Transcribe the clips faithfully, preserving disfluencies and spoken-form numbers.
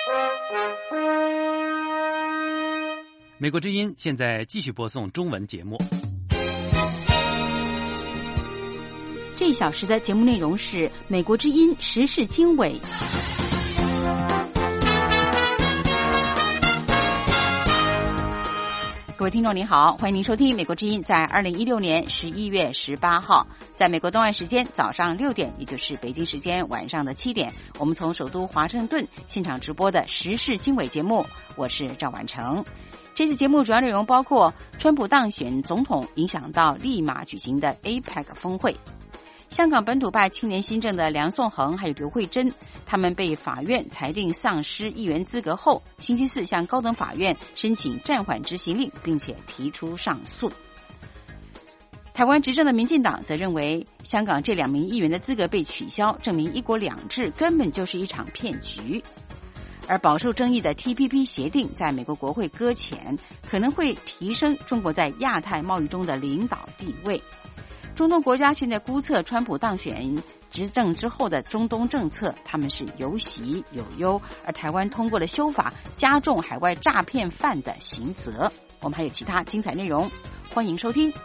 美国之音现在继续播送中文节目。 这一小时的节目内容是美国之音时事经纬。各位听众您好，欢迎您收听美国之音在二零一六年十一月十八号，在美国东岸时间早上六点，也就是北京时间晚上的七点，我们从首都华盛顿现场直播的时事经纬节目，我是赵婉成。这次节目主要内容包括川普当选总统影响到利马举行的 A P E C 峰会，香港本土派青年新政的梁颂恒还有刘慧珍，他们被法院裁定丧失议员资格后，星期四向高等法院申请暂缓执行令，并且提出上诉。台湾执政的民进党则认为，香港这两名议员的资格被取消，证明一国两制根本就是一场骗局。而饱受争议的 T P P 协定在美国国会搁浅，可能会提升中国在亚太贸易中的领导地位。中东国家现在估测川普当选执政之后的中东政策，他们是有喜有忧，而台湾通过了修法，加重海外诈骗犯的刑责。我们还有其他精彩内容，欢迎收听。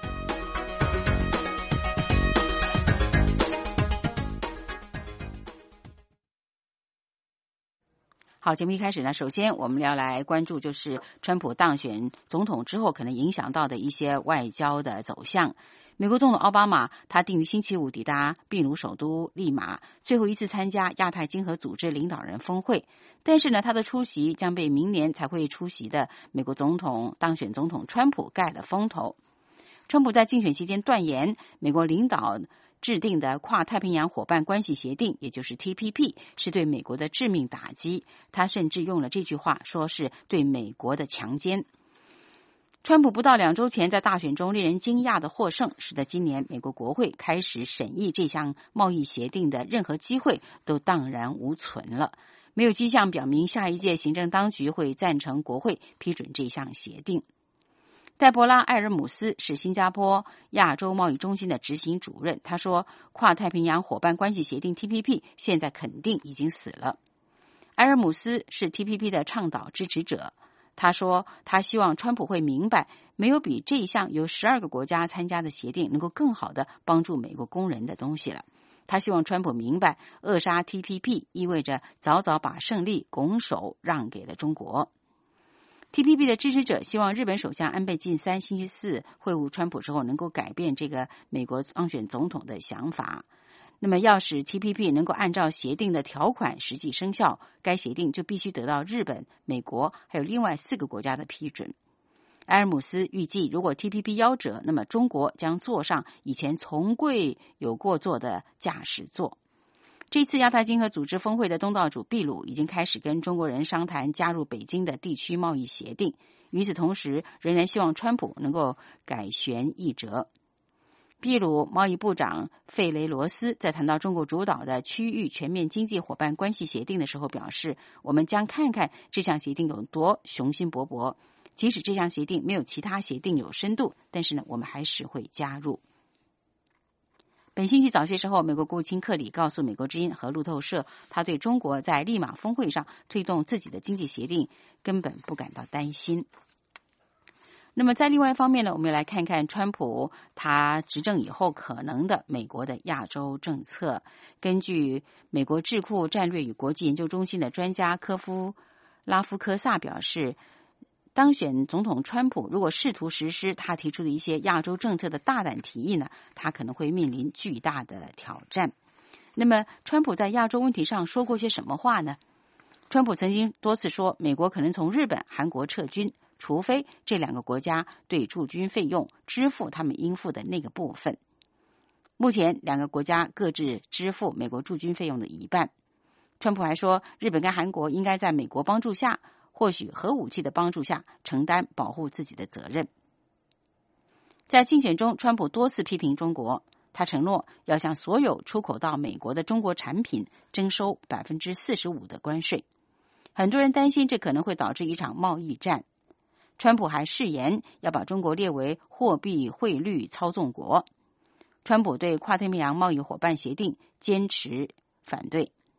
好，节目一开始呢，首先我们要来关注就是川普当选总统之后可能影响到的一些外交的走向。美国总统奥巴马他定于星期五抵达秘鲁首都利马，最后一次参加亚太经合组织领导人峰会。但是呢，他的出席将被明年才会出席的美国总统当选总统川普盖了风头。川普在竞选期间断言，美国领导制定的跨太平洋伙伴关系协定，也就是 T P P 是对美国的致命打击。他甚至用了这句话，说是对美国的强奸。川普不到两周前在大选中令人惊讶的获胜，使得今年美国国会开始审议这项贸易协定的任何机会都荡然无存了。没有迹象表明下一届行政当局会赞成国会批准这项协定。黛博拉·埃尔姆斯是新加坡亚洲贸易中心的执行主任，他说，跨太平洋伙伴关系协定 T P P 现在肯定已经死了。埃尔姆斯是 T P P 的倡导支持者，他说他希望川普会明白，没有比这一项由十二个国家参加的协定能够更好的帮助美国工人的东西了。他希望川普明白，扼杀 T P P 意味着早早把胜利拱手让给了中国。T P P 的支持者希望日本首相安倍晋三星期四会晤川普之后能够改变这个美国当选总统的想法。那么要使 T P P 能够按照协定的条款实际生效，该协定就必须得到日本、美国还有另外四个国家的批准。埃尔姆斯预计，如果 T P P 夭折，那么中国将坐上以前从未有过坐的驾驶座。这次亚太经合组织峰会的东道主秘鲁已经开始跟中国人商谈加入北京的地区贸易协定，与此同时仍然希望川普能够改弦易辙。秘鲁贸易部长费雷罗斯在谈到中国主导的区域全面经济伙伴关系协定的时候表示，我们将看看这项协定有多雄心勃勃，即使这项协定没有其他协定有深度，但是呢，我们还是会加入。本星期早些时候，美国国务卿克里告诉美国之音和路透社，他对中国在利马峰会上推动自己的经济协定根本不感到担心。那么在另外一方面呢，我们来看看川普他执政以后可能的美国的亚洲政策。根据美国智库战略与国际研究中心的专家科夫拉夫科萨表示，当选总统川普如果试图实施他提出的一些亚洲政策的大胆提议呢，他可能会面临巨大的挑战。那么川普在亚洲问题上说过些什么话呢？川普曾经多次说，美国可能从日本、韩国撤军，除非这两个国家对驻军费用支付他们应付的那个部分。目前两个国家各自支付美国驻军费用的一半。川普还说，日本跟韩国应该在美国帮助下，或许核武器的帮助下，承担保护自己的责任。在竞选中，川普多次批评中国，他承诺要向所有出口到美国的中国产品征收 百分之四十五 的关税。很多人担心这可能会导致一场贸易战。川普还誓言要把中国列为货币汇率操纵国。川普对跨太平洋贸易伙伴协定坚持反对。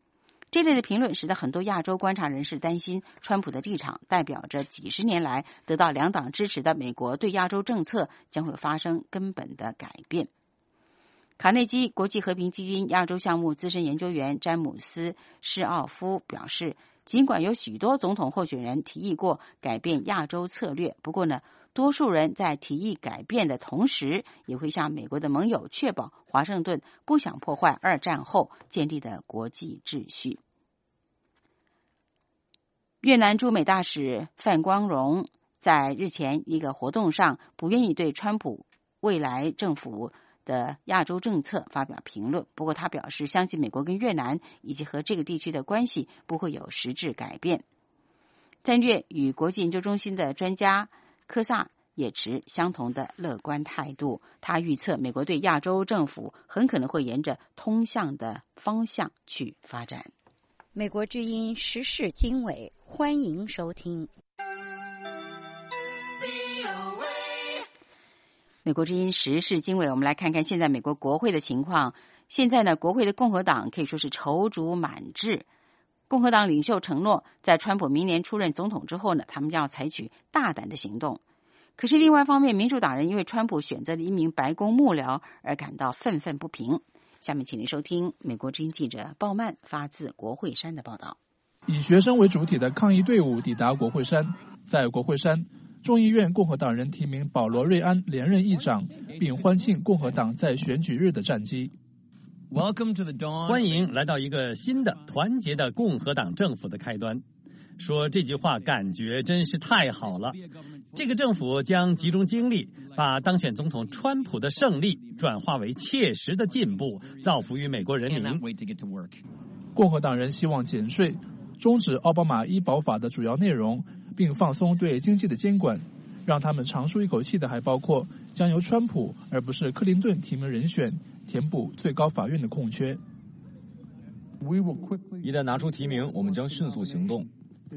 这类的评论使得很多亚洲观察人士担心，川普的立场代表着几十年来得到两党支持的美国对亚洲政策将会发生根本的改变。卡内基国际和平基金亚洲项目资深研究员詹姆斯·施奥夫表示，尽管有许多总统候选人提议过改变亚洲策略，不过呢，多数人在提议改变的同时，也会向美国的盟友确保华盛顿不想破坏二战后建立的国际秩序。越南驻美大使范光荣在日前一个活动上不愿意对川普未来政府的亚洲政策发表评论，不过他表示相信美国跟越南以及和这个地区的关系不会有实质改变。战略与国际研究中心的专家科萨也持相同的乐观态度，他预测美国对亚洲政府很可能会沿着通向的方向去发展。 美国之音时事经纬，欢迎收听。 美国之音时事经纬，我们来看看现在美国国会的情况。现在呢，国会的共和党可以说是踌躇满志。共和党领袖承诺，在川普明年出任总统之后呢，他们将要采取大胆的行动。可是另外一方面，民主党人因为川普选择了一名白宫幕僚而感到愤愤不平。下面请您收听美国之音记者鲍曼发自国会山的报道。 以学生为主体的抗议队伍抵达国会山，在国会山，众议院共和党人提名保罗·瑞安连任议长，并欢庆共和党在选举日的战绩。 欢迎来到一个新的团结的共和党政府的开端。说这句话感觉真是太好了。这个政府将集中精力，把当选总统川普的胜利转化为切实的进步，造福于美国人民。 共和党人希望减税，终止奥巴马医保法的主要内容，并放松对经济的监管。让他们长舒一口气的还包括将由川普而不是克林顿提名人选填补最高法院的空缺。 一旦拿出提名，我们将迅速行动。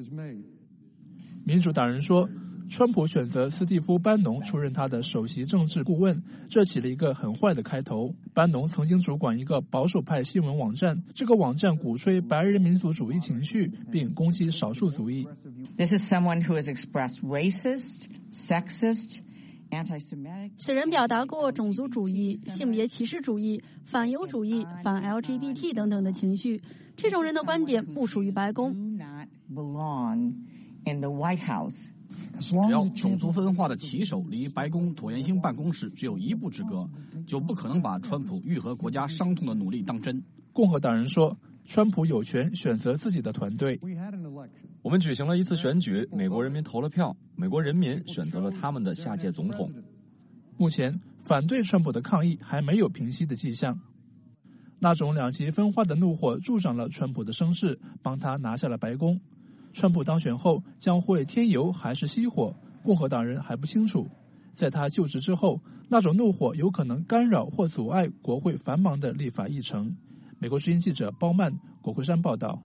民主党人说，川普选择斯蒂夫·班农出任他的首席政治顾问，这起了一个很坏的开头。班农曾经主管一个保守派新闻网站，这个网站鼓吹白人民族主义情绪，并攻击少数族裔。 This is someone who has expressed racist, sexist, anti-Semitic. 此人表达过种族主义、性别歧视主义、反犹主义、反 L G B T 等等的情绪。这种人的观点不属于白宫。 belong in the White House. 只要种族分化的旗手离白宫椭圆形办公室只有一步之隔，就不可能把川普愈合国家伤痛的努力当真。 共和党人说，川普有权选择自己的团队。 我们举行了一次选举，美国人民投了票，美国人民选择了他们的下届总统。 目前，反对川普的抗议还没有平息的迹象。那种两极分化的怒火助长了川普的声势，帮他拿下了白宫。川普当选后将会添油还是熄火，共和党人还不清楚。在他就职之后，那种怒火有可能干扰或阻碍国会繁忙的立法议程。美国之音记者包曼，国会山报道。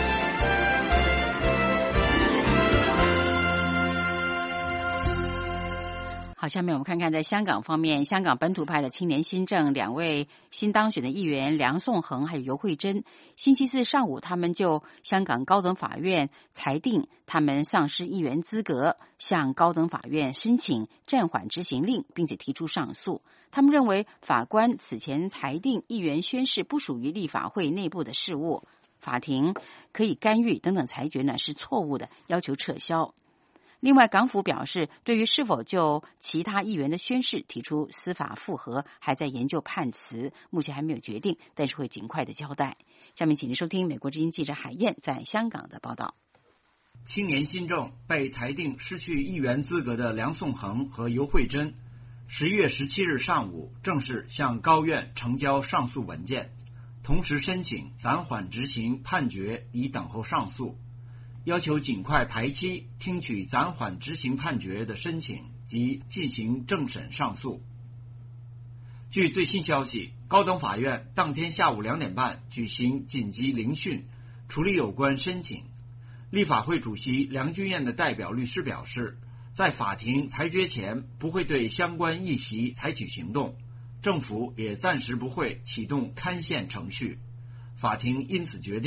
好，下面我们看看在香港方面，香港本土派的青年新政两位新当选的议员梁颂恒还有游惠珍，星期四上午他们就香港高等法院裁定他们丧失议员资格，向高等法院申请暂缓执行令，并且提出上诉。他们认为法官此前裁定议员宣誓不属于立法会内部的事务，法庭可以干预等等裁决呢是错误的，要求撤销。另外，港府表示，对于是否就其他议员的宣誓提出司法复核，还在研究判词，目前还没有决定，但是会尽快的交代。下面请您收听美国之音记者海燕在香港的报道。 青年新政被裁定失去议员资格的梁颂恒和游惠珍，十一月十七日上午正式向高院呈交上诉文件，同时申请暂缓执行判决，以等候上诉。要求尽快排期听取暂缓执行判决的申请及进行正审上诉。据最新消息，高等法院当天下午两点半举行紧急聆讯，处理有关申请。立法会主席梁君彦的代表律师表示，在法庭裁决前不会对相关议席采取行动，政府也暂时不会启动刊宪程序。法庭因此决定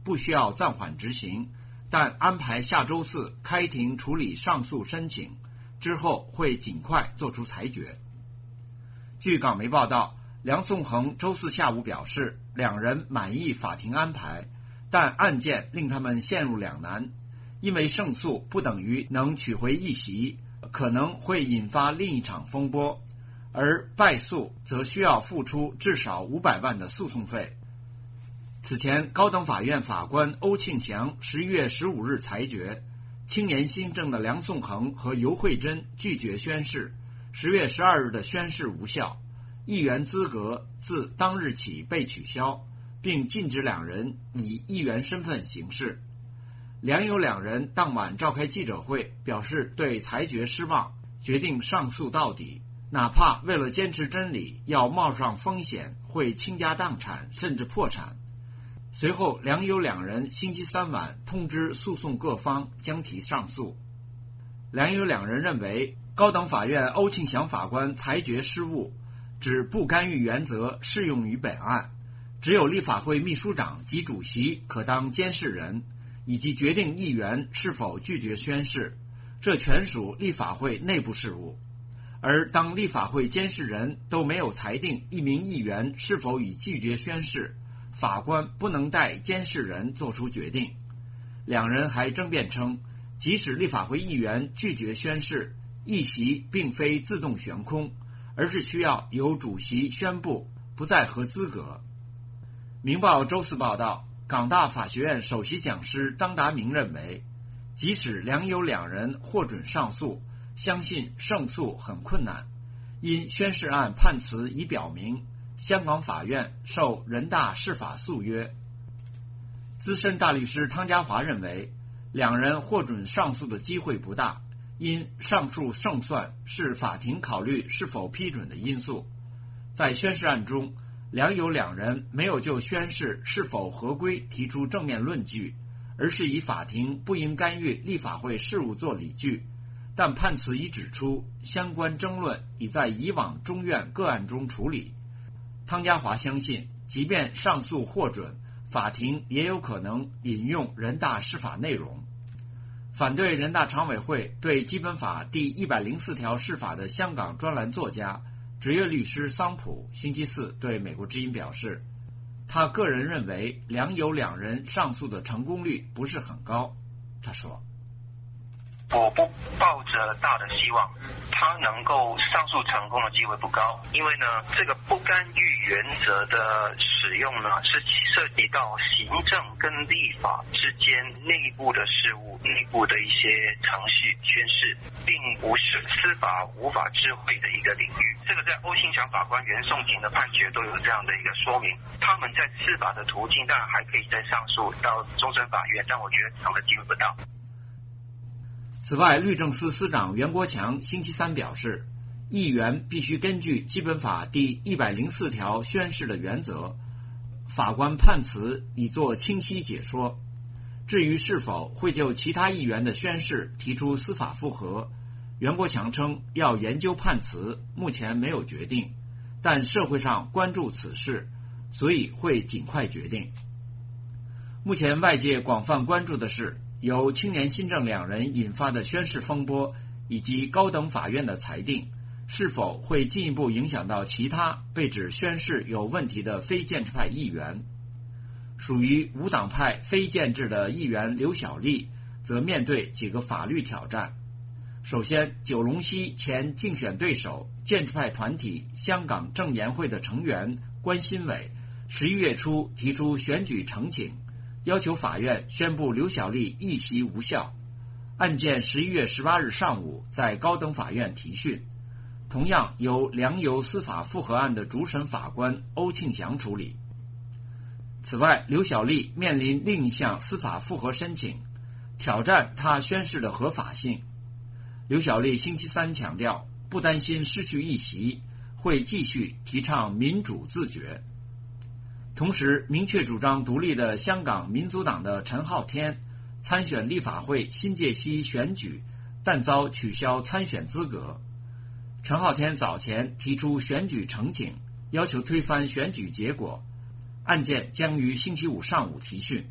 不需要暂缓执行，但安排下周四开庭处理上诉申请，之后会尽快做出裁决。据港媒报道，梁颂恒周四下午表示，两人满意法庭安排，但案件令他们陷入两难，因为胜诉不等于能取回议席，可能会引发另一场风波，而败诉则需要付出至少五百万的诉讼费。此前，高等法院法官欧庆祥十一月十五日裁决，青年新政的梁颂恒和游惠珍拒绝宣誓，十月十二日的宣誓无效，议员资格自当日起被取消，并禁止两人以议员身份行事。梁游两人当晚召开记者会，表示对裁决失望，决定上诉到底，哪怕为了坚持真理要冒上风险，会倾家荡产甚至破产。随后，梁游两人星期三晚通知诉讼各方将提上诉。梁游两人认为，高等法院欧庆祥法官裁决失误，指不干预原则适用于本案，只有立法会秘书长及主席可当监事人，以及决定议员是否拒绝宣誓，这全属立法会内部事务。而当立法会监事人都没有裁定一名议员是否已拒绝宣誓，法官不能代监事人作出决定。两人还争辩称，即使立法会议员拒绝宣誓，议席并非自动悬空，而是需要由主席宣布不再合资格。明报周四报道，港大法学院首席讲师张达明认为，即使梁游两人获准上诉，相信胜诉很困难，因宣誓案判词已表明香港法院受人大释法诉约。资深大律师汤家华认为，两人获准上诉的机会不大，因上诉胜算是法庭考虑是否批准的因素。在宣誓案中，梁游两人没有就宣誓是否合规提出正面论据，而是以法庭不应干预立法会事务做理据，但判词已指出，相关争论已在以往中院个案中处理。汤家华相信，即便上诉获准，法庭也有可能引用人大释法内容。反对人大常委会对基本法第一百零四条释法的香港专栏作家、职业律师桑普星期四对美国之音表示，他个人认为梁游两人上诉的成功率不是很高。他说， 我不抱着大的希望，他能够上诉成功的机会不高，因为呢，这个不干预原则的使用呢，是涉及到行政跟立法之间内部的事务、内部的一些程序宣誓，并不是司法无法智慧的一个领域。这个在欧庆祥法官、袁颂婷的判决都有这样的一个说明。他们在司法的途径当然还可以再上诉到终审法院，但我觉得成的机会不大。 此外，律政司司长袁国强星期三表示，议员必须根据基本法第一百零四条宣誓的原则，法官判词已作清晰解说。至于是否会就其他议员的宣誓提出司法复核，袁国强称要研究判词，目前没有决定，但社会上关注此事，所以会尽快决定。目前外界广泛关注的是由青年新政两人引发的宣誓风波，以及高等法院的裁定，是否会进一步影响到其他被指宣誓有问题的非建制派议员。属于无党派非建制的议员刘小丽则面对几个法律挑战。首先，九龙西前竞选对手建制派团体香港政研会的成员关新伟十一月初提出选举呈请，要求法院宣布刘小丽议席无效。案件十一月十八日上午在高等法院提讯，同样由梁游司法复核案的主审法官欧庆祥处理。此外，刘小丽面临另一项司法复核申请，挑战她宣誓的合法性。刘小丽星期三强调，不担心失去议席，会继续提倡民主自决。同时，明确主张独立的香港民族党的陈浩天参选立法会新界西选举，但遭取消参选资格。陈浩天早前提出选举呈请，要求推翻选举结果。案件将于星期五上午提讯，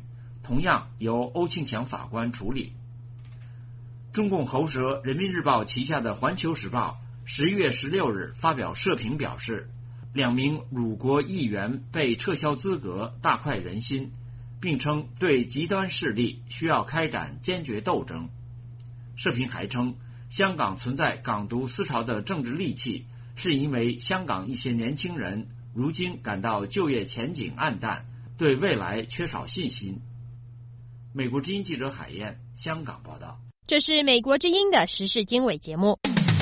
同样由欧庆强法官处理。中共喉舌人民日报旗下的《环球时报》十一月十六日发表社评表示，两名辱国议员被撤销资格，大快人心，并称对极端势力需要开展坚决斗争。社评还称，香港存在港独思潮的政治戾气，是因为香港一些年轻人如今感到就业前景黯淡，对未来缺少信心。美国之音记者海燕香港报道。 这是美国之音的时事经纬节目。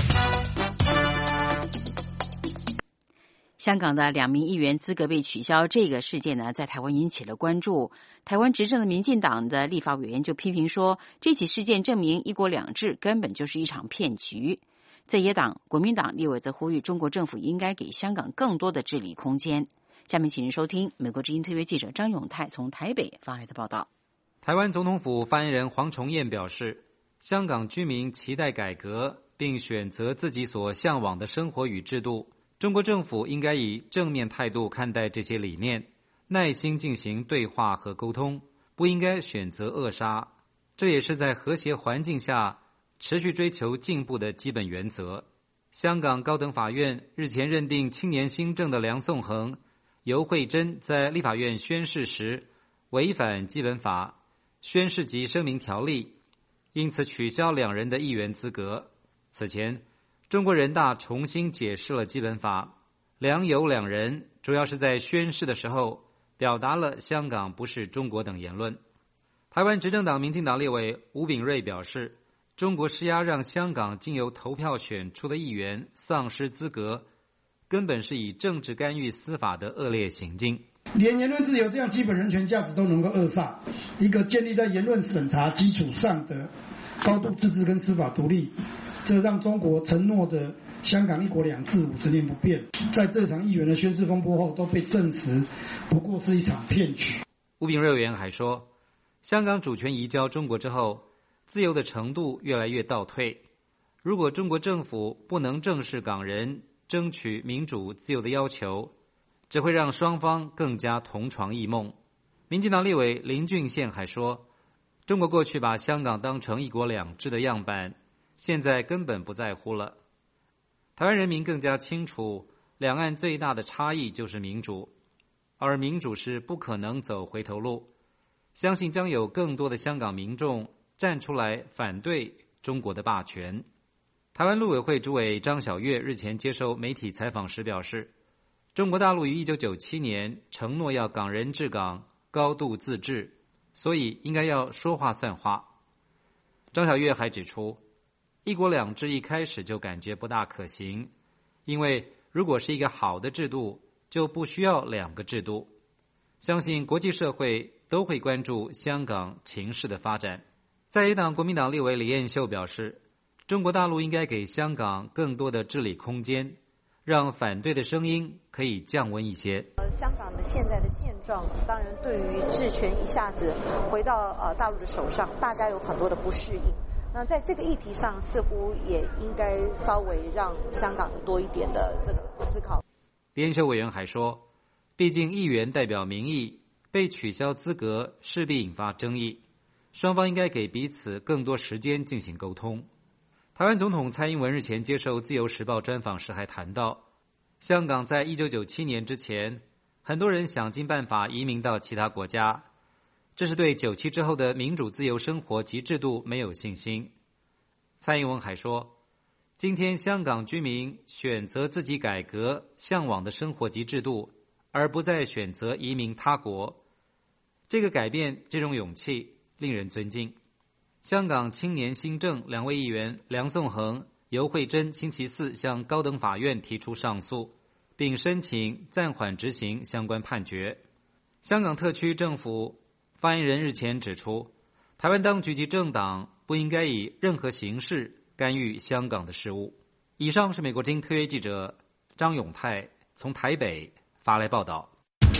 香港的两名议员资格被取消这个事件呢，在台湾引起了关注。台湾执政的民进党的立法委员就批评说，这起事件证明一国两制根本就是一场骗局。在野党国民党立委则呼吁中国政府应该给香港更多的治理空间。下面请您收听美国之音特约记者张永泰从台北发来的报道。 台湾总统府发言人黄崇彦表示，香港居民期待改革，并选择自己所向往的生活与制度。中国政府应该以正面态度看待这些理念，耐心进行对话和沟通，不应该选择扼杀。这也是在和谐环境下持续追求进步的基本原则。香港高等法院日前认定青年新政的梁颂恒、游惠珍在立法院宣誓时违反基本法、宣誓及声明条例，因此取消两人的议员资格。此前中国人大重新解释了基本法，梁游两人主要是在宣誓的时候表达了香港不是中国等言论。台湾执政党民进党立委吴秉叡表示，中国施压让香港经由投票选出的议员丧失资格，根本是以政治干预司法的恶劣行径。 连言论自由这样基本人权价值都能够扼杀，一个建立在言论审查基础上的高度自治跟司法独立，这让中国承诺的香港一国两制五十年不变，在这场议员的宣誓风波后都被证实不过是一场骗局。 吴秉叡委员还说，香港主权移交中国之后，自由的程度越来越倒退。如果中国政府不能正视港人争取民主自由的要求，只会让双方更加同床异梦。民进党立委林俊宪还说，中国过去把香港当成一国两制的样板，现在根本不在乎了。台湾人民更加清楚，两岸最大的差异就是民主，而民主是不可能走回头路。相信将有更多的香港民众站出来反对中国的霸权。台湾陆委会主委张晓月日前接受媒体采访时表示，中国大陆于一九九七年承诺要港人治港、高度自治，所以应该要说话算话。张晓月还指出，一国两制一开始就感觉不大可行，因为如果是一个好的制度，就不需要两个制度。相信国际社会都会关注香港情势的发展。在野党国民党立委李彦秀表示，中国大陆应该给香港更多的治理空间，让反对的声音可以降温一些。 呃，香港的现在的现状，当然对于治权一下子回到呃大陆的手上，大家有很多的不适应。那在这个议题上，似乎也应该稍微让香港有多一点的这个思考。 李彦秀委员还说，毕竟议员代表民意，被取消资格势必引发争议，双方应该给彼此更多时间进行沟通。台湾总统蔡英文日前接受自由时报专访时还谈到，香港在一九九七年之前，很多人想尽办法移民到其他国家，这是对九七之后的民主自由生活及制度没有信心。蔡英文还说，今天香港居民选择自己改革向往的生活及制度，而不再选择移民他国，这个改变，这种勇气令人尊敬。香港青年新政两位议员梁颂恒、游惠珍星期四向高等法院提出上诉，并申请暂缓执行相关判决。香港特区政府发言人日前指出，台湾当局及政党不应该以任何形式干预香港的事务。以上是美国之音特约记者张永泰从台北发来报道。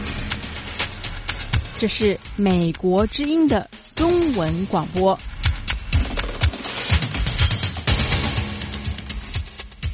这是美国之音的中文广播。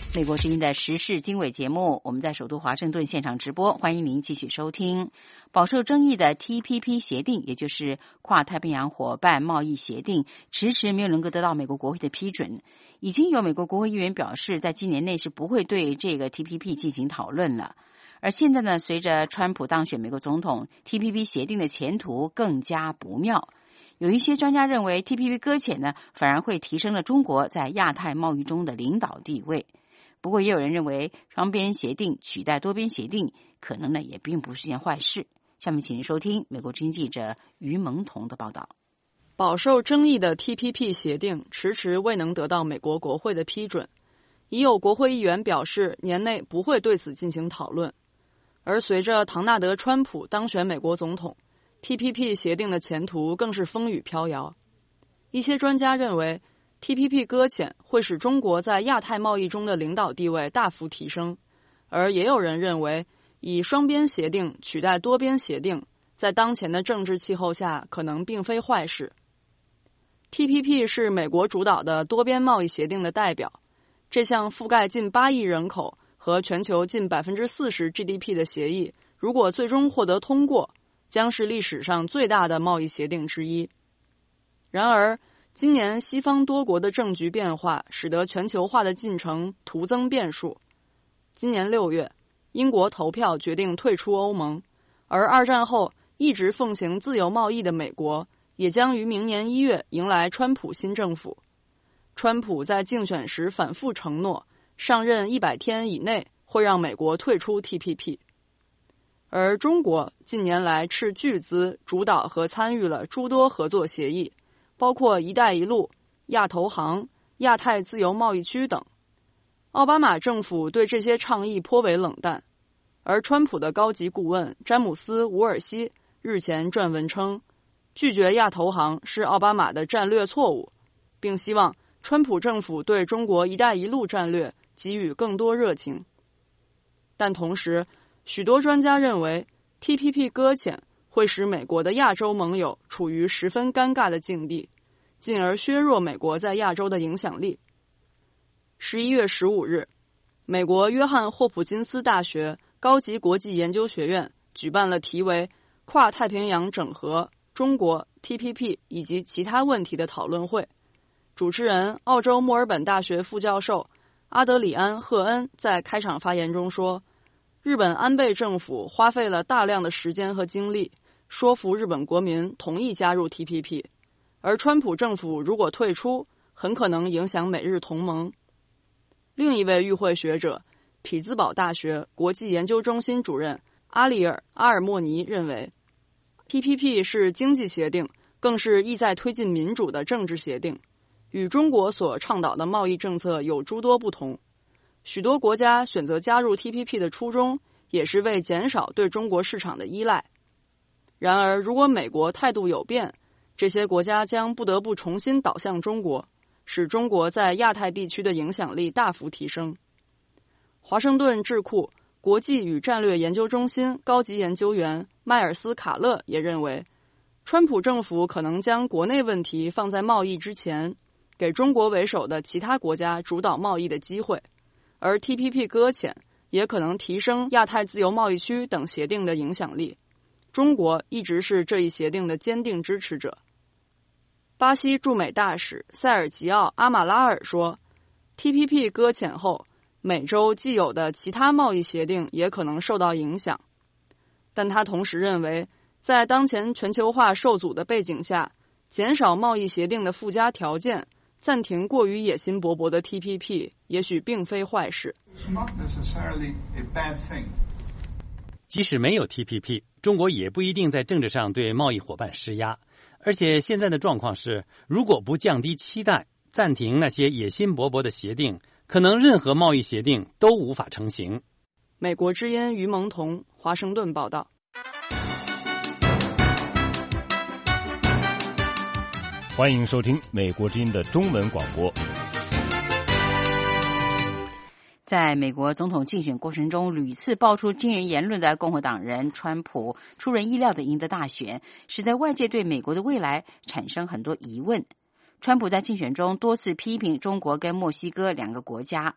美国之音的时事经纬节目，我们在首都华盛顿现场直播，欢迎您继续收听。饱受争议的 T P P 协定，也就是跨太平洋伙伴贸易协定，迟迟没有能够得到美国国会的批准。已经有美国国会议员表示，在今年内是不会对这个 T P P 进行讨论了。而现在呢，随着川普当选美国总统， T P P 协定的前途更加不妙。有一些专家认为 T P P 搁浅呢，反而会提升了中国在亚太贸易中的领导地位。不过也有人认为，双边协定取代多边协定，可能呢也并不是件坏事。下面请您收听美国之音记者于蒙彤的报道。 饱受争议的 T P P 协定迟迟未能得到美国国会的批准，已有国会议员表示年内不会对此进行讨论。而随着唐纳德·川普当选美国总统， T P P 协定的前途更是风雨飘摇。一些专家认为T P P 搁浅会使中国在亚太贸易中的领导地位大幅提升，而也有人认为以双边协定取代多边协定，在当前的政治气候下可能并非坏事。T P P 是美国主导的多边贸易协定的代表，这项覆盖近八亿人口和全球近 百分之四十 G D P 的协议，如果最终获得通过，将是历史上最大的贸易协定之一。然而今年西方多国的政局变化使得全球化的进程徒增变数。今年六月，英国投票决定退出欧盟，而二战后一直奉行自由贸易的美国也将于明年一月迎来川普新政府。川普在竞选时反复承诺，上任一百天以内会让美国退出 T P P。而中国近年来斥巨资主导和参与了诸多合作协议，包括一带一路、亚投行、亚太自由贸易区等。奥巴马政府对这些倡议颇为冷淡，而川普的高级顾问詹姆斯·伍尔西日前撰文称，拒绝亚投行是奥巴马的战略错误，并希望川普政府对中国一带一路战略给予更多热情。但同时，许多专家认为 T P P 搁浅会使美国的亚洲盟友处于十分尴尬的境地，进而削弱美国在亚洲的影响力。十一月十五日，美国约翰霍普金斯大学高级国际研究学院举办了题为“跨太平洋整合：中国、T P P 以及其他问题”的讨论会。主持人澳洲墨尔本大学副教授阿德里安·赫恩在开场发言中说，日本安倍政府花费了大量的时间和精力说服日本国民同意加入 T P P， 而川普政府如果退出，很可能影响美日同盟。另一位与会学者，匹兹堡大学国际研究中心主任阿里尔·阿尔莫尼认为， T P P 是经济协定，更是意在推进民主的政治协定，与中国所倡导的贸易政策有诸多不同。许多国家选择加入 T P P 的初衷，也是为减少对中国市场的依赖。然而，如果美国态度有变，这些国家将不得不重新倒向中国，使中国在亚太地区的影响力大幅提升。华盛顿智库国际与战略研究中心高级研究员迈尔斯·卡勒也认为，川普政府可能将国内问题放在贸易之前，给中国为首的其他国家主导贸易的机会，而 T P P 搁浅也可能提升亚太自由贸易区等协定的影响力。中国一直是这一协定的坚定支持者。巴西驻美大使塞尔吉奥·阿马拉尔说， T P P 搁浅后，美洲既有的其他贸易协定也可能受到影响。但他同时认为，在当前全球化受阻的背景下，减少贸易协定的附加条件，暂停过于野心勃勃的 T P P 也许并非坏事。 即使没有 T P P， 中国也不一定在政治上对贸易伙伴施压。而且现在的状况是，如果不降低期待，暂停那些野心勃勃的协定，可能任何贸易协定都无法成型。 美国之音于蒙彤，华盛顿报道。 欢迎收听美国之音的中文广播。 在美国总统竞选过程中屡次爆出惊人言论的共和党人川普，出人意料地赢得大选，使得外界对美国的未来产生很多疑问。川普在竞选中多次批评中国跟墨西哥两个国家，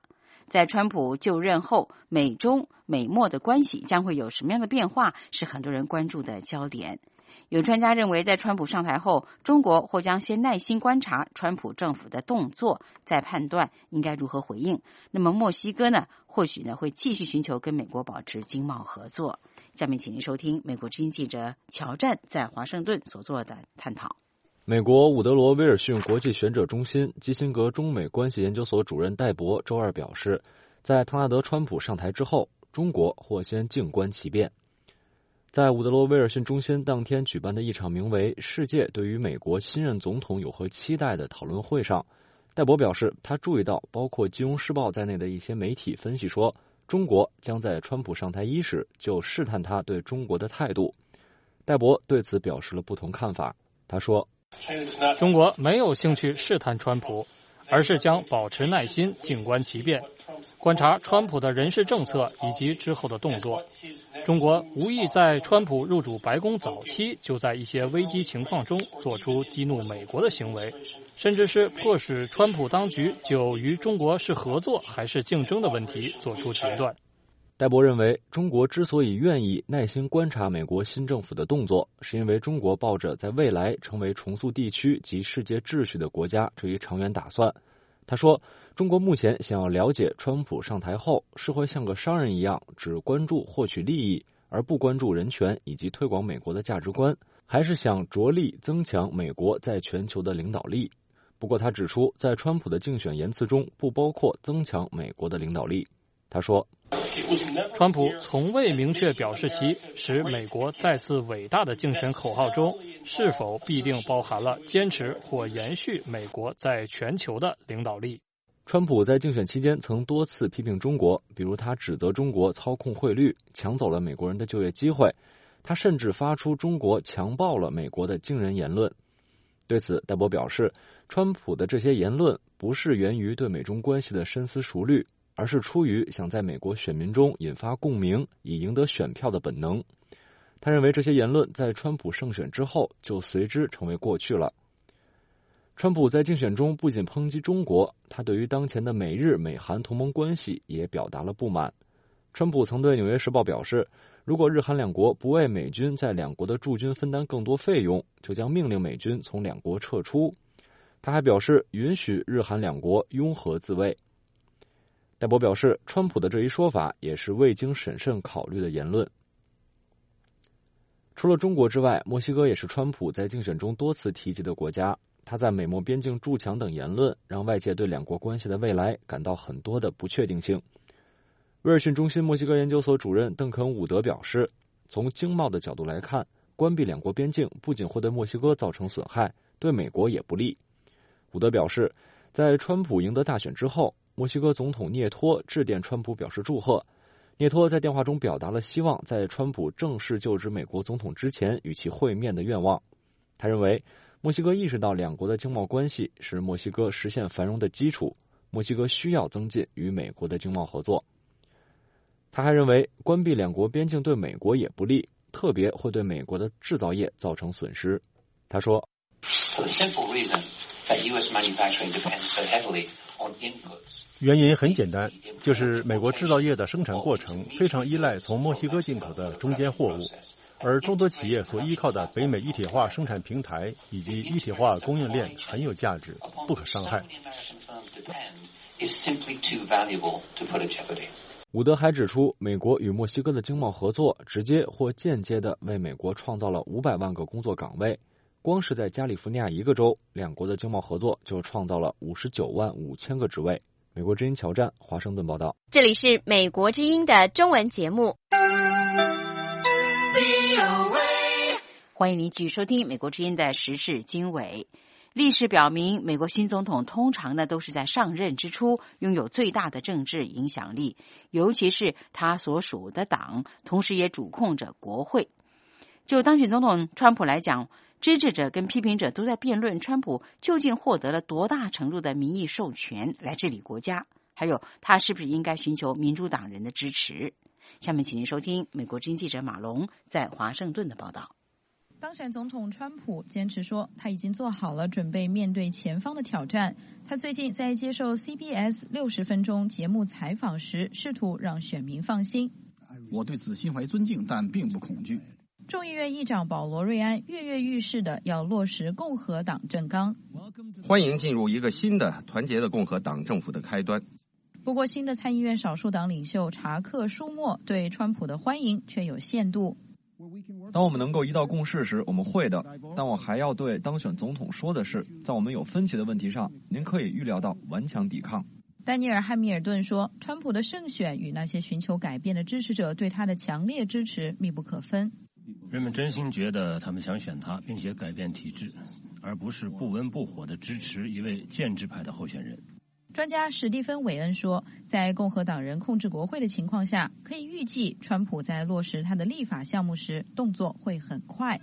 在川普就任后，美中美墨的关系将会有什么样的变化，是很多人关注的焦点。有专家认为，在川普上台后，中国或将先耐心观察川普政府的动作，再判断应该如何回应。那么墨西哥呢，或许呢会继续寻求跟美国保持经贸合作。下面请您收听美国之音记者乔战在华盛顿所做的探讨。 美国伍德罗威尔逊国际学者中心基辛格中美关系研究所主任戴博周二表示，在唐纳德·川普上台之后，中国或先静观其变。在伍德罗威尔逊中心当天举办的一场名为“世界对于美国新任总统有何期待”的讨论会上，戴博表示，他注意到包括《金融时报》在内的一些媒体分析说，中国将在川普上台伊始就试探他对中国的态度。戴博对此表示了不同看法。他说， 中国没有兴趣试探川普，而是将保持耐心，静观其变，观察川普的人事政策以及之后的动作。中国无意在川普入主白宫早期就在一些危机情况中做出激怒美国的行为，甚至是迫使川普当局就与中国是合作还是竞争的问题做出决断。 戴博认为，中国之所以愿意耐心观察美国新政府的动作，是因为中国抱着在未来成为重塑地区及世界秩序的国家这一长远打算。他说，中国目前想要了解川普上台后是会像个商人一样只关注获取利益，而不关注人权以及推广美国的价值观，还是想着力增强美国在全球的领导力。不过他指出，在川普的竞选言辞中不包括增强美国的领导力。他说， 川普从未明确表示其使美国再次伟大的竞选口号中是否必定包含了坚持或延续美国在全球的领导力。 川普在竞选期间曾多次批评中国，比如他指责中国操控汇率，抢走了美国人的就业机会，他甚至发出中国强暴了美国的惊人言论。对此，戴博表示，川普的这些言论不是源于对美中关系的深思熟虑，而是出于想在美国选民中引发共鸣，以赢得选票的本能。他认为这些言论在川普胜选之后就随之成为过去了。川普在竞选中不仅抨击中国，他对于当前的美日美韩同盟关系也表达了不满。川普曾对《纽约时报》表示，如果日韩两国不为美军在两国的驻军分担更多费用，就将命令美军从两国撤出。他还表示，允许日韩两国拥核自卫。戴博表示，川普的这一说法也是未经审慎考虑的言论。除了中国之外，墨西哥也是川普在竞选中多次提及的国家。他在美墨边境筑墙等言论，让外界对两国关系的未来感到很多的不确定性。威尔逊中心墨西哥研究所主任邓肯·伍德表示，从经贸的角度来看，关闭两国边境不仅会对墨西哥造成损害，对美国也不利。伍德表示，在川普赢得大选之后，墨西哥总统涅托致电川普表示祝贺。涅托在电话中表达了希望在川普正式就职美国总统之前与其会面的愿望。他认为，墨西哥意识到两国的经贸关系是墨西哥实现繁荣的基础，墨西哥需要增进与美国的经贸合作。他还认为，关闭两国边境对美国也不利，特别会对美国的制造业造成损失。他说， 原因很简单，就是美国制造业的生产过程非常依赖从墨西哥进口的中间货物，而众多企业所依靠的北美一体化生产平台以及一体化供应链很有价值，不可伤害。 伍德还指出，美国与墨西哥的经贸合作直接或间接地为美国创造了五百万个工作岗位，光是在加利福尼亚一个州，两国的经贸合作就创造了五十九万五千个职位。美国之音乔战，华盛顿报道。 这里是美国之音的中文节目。 欢迎您继续收听美国之音的时事经纬。历史表明，美国新总统通常呢都是在上任之初拥有最大的政治影响力，尤其是他所属的党，同时也主控着国会。就当选总统川普来讲，支持者跟批评者都在辩论川普究竟获得了多大程度的民意授权来治理国家，还有他是不是应该寻求民主党人的支持。下面请您收听美国之音记者马龙在华盛顿的报道。 当选总统川普坚持说，他已经做好了准备面对前方的挑战。他最近在接受 C B S 六十分钟节目采访时，试图让选民放心。 我对此心怀尊敬，但并不恐惧。 众议院议长保罗·瑞安跃跃欲试的要落实共和党政纲， 欢迎进入一个新的团结的共和党政府的开端。 不过，新的参议院少数党领袖查克·舒默对川普的欢迎却有限度。 当我们能够一道共识时，我们会的。但我还要对当选总统说的是，在我们有分歧的问题上，您可以预料到顽强抵抗。 丹尼尔·汉密尔顿说，川普的胜选与那些寻求改变的支持者对他的强烈支持密不可分。 人们真心觉得他们想选他，并且改变体制，而不是不温不火地支持一位建制派的候选人。 专家史蒂芬·韦恩说，在共和党人控制国会的情况下，可以预计川普在落实他的立法项目时动作会很快。